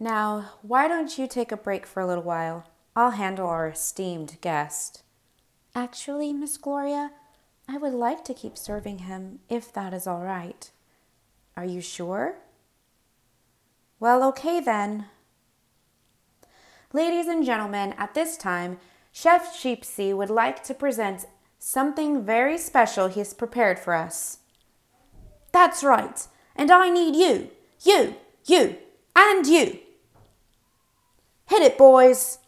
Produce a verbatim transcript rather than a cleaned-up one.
Now, why don't you take a break for a little while? I'll handle our esteemed guest. Actually, Miss Gloria, I would like to keep serving him, if that is all right. Are you sure? Well, okay then. Ladies and gentlemen, at this time, Chef Sheepsy would like to present something very special he has prepared for us. That's right, and I need you, you, you, and you. Hit it, boys.